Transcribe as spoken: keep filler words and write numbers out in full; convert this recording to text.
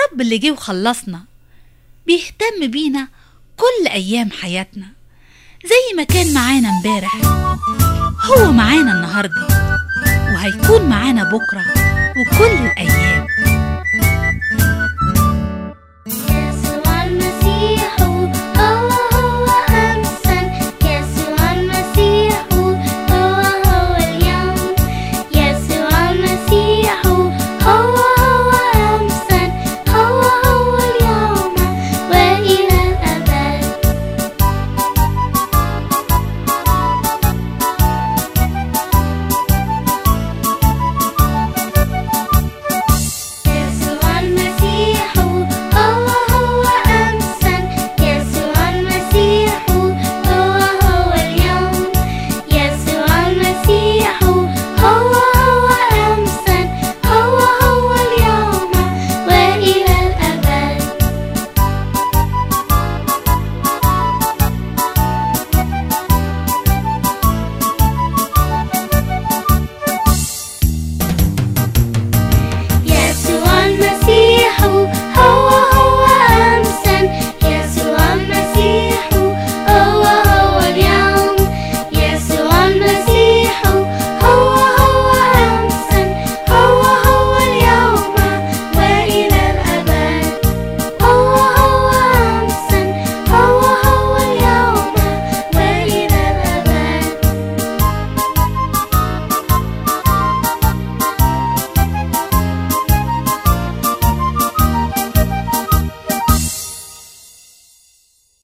الرب اللي جه وخلصنا بيهتم بينا كل أيام حياتنا، زي ما كان معانا امبارح هو معانا النهاردة، وهيكون معانا بكرة وكل الأيام.